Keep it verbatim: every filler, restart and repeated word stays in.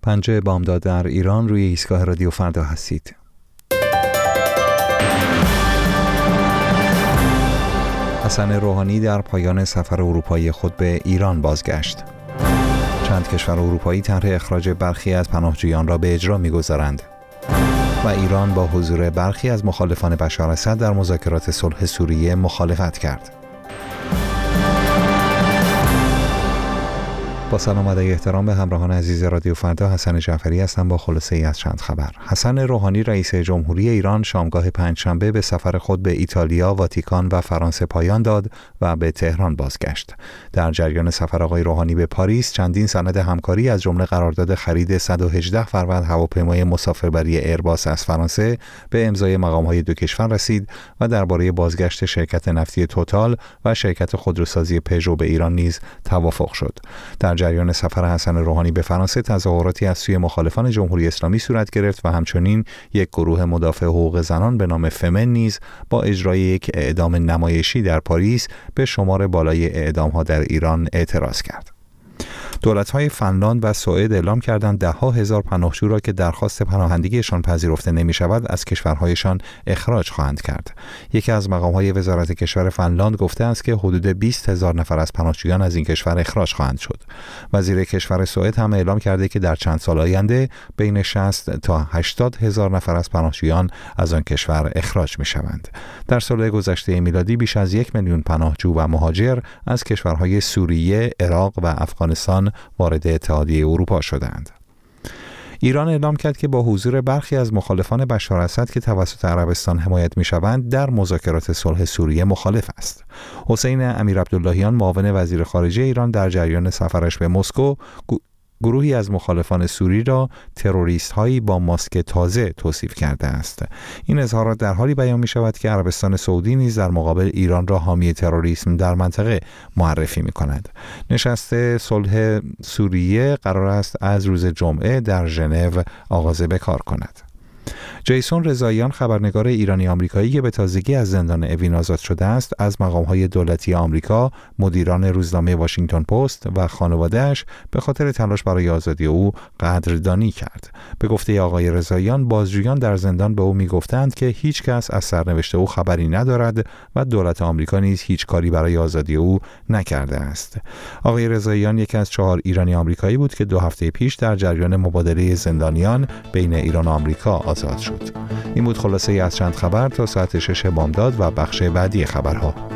پنجه بامداد در ایران، روی ایستگاه رادیو فردا هستید. حسن روحانی در پایان سفر اروپایی خود به ایران بازگشت. چند کشور اروپایی طرح اخراج برخی از پناهجویان را به اجرا می‌گذارند و ایران با حضور برخی از مخالفان بشار اسد در مذاکرات صلح سوریه مخالفت کرد. با سلام و احترام به همراهان عزیز رادیو فردا، حسن جعفری هستم با خلاصه ای از چند خبر. حسن روحانی رئیس جمهوری ایران شامگاه پنجشنبه به سفر خود به ایتالیا، واتیکان و فرانسه پایان داد و به تهران بازگشت. در جریان سفر آقای روحانی به پاریس چندین سند همکاری از جمله قرارداد خرید صد و هجده فروند هواپیمای مسافربری ایرباس از فرانسه به امضای مقام‌های دو کشور رسید و درباره بازگشت شرکت نفتی توتال و شرکت خودروسازی پژو به ایران نیز توافق شد. در جریان سفر حسن روحانی به فرانسه تظاهراتی از سوی مخالفان جمهوری اسلامی صورت گرفت و همچنین یک گروه مدافع حقوق زنان به نام فمن نیز با اجرای یک اعدام نمایشی در پاریس به شمار بالای اعدام‌ها در ایران اعتراض کرد. دولت‌های فنلاند و سوئد اعلام کردند ده‌ها هزار پناهجو را که درخواست پناهندگیشان پذیرفته نمی‌شود از کشورهایشان اخراج خواهند کرد. یکی از مقام‌های وزارت کشور فنلاند گفته است که حدود بیست هزار نفر از پناهجویان از این کشور اخراج خواهند شد. وزیر کشور سوئد هم اعلام کرده که در چند سال آینده بین شصت تا هشتاد هزار نفر از پناهجویان از آن کشور اخراج می‌شوند. در سال گذشته میلادی بیش از یک میلیون پناهجو و مهاجر از کشورهای سوریه، عراق و افغانستان وارد اتحادیه اروپا شدند. ایران اعلام کرد که با حضور برخی از مخالفان بشار اسد که توسط عربستان حمایت می‌شوند در مذاکرات صلح سوریه مخالف است. حسین امیرعبداللهیان معاون وزیر خارجه ایران در جریان سفرش به مسکو گروهی از مخالفان سوری را تروریست‌هایی با ماسک تازه توصیف کرده است. این اظهارات در حالی بیان می‌شود که عربستان سعودی نیز در مقابل ایران را حامی تروریسم در منطقه معرفی می‌کند. نشست صلح سوریه قرار است از روز جمعه در ژنو آغاز به کار کند. جیسون رضاییان، خبرنگار ایرانی آمریکایی که به تازگی از زندان اوین آزاد شده است، از مقام‌های دولتی آمریکا، مدیران روزنامه واشنگتن پست و خانواده‌اش به خاطر تلاش برای آزادی او قدردانی کرد. به گفته آقای رضاییان، بازجویان در زندان به او می‌گفتند که هیچ کس از سرنوشت او خبری ندارد و دولت آمریکا نیز هیچ کاری برای آزادی او نکرده است. آقای رضاییان یکی از چهار ایرانی آمریکایی بود که دو هفته پیش در جریان مبادله زندانیان بین ایران و آمریکا آزاد شد. این بود خلاصه ای از چند خبر تا ساعت شش بامداد و بخش بعدی خبرها.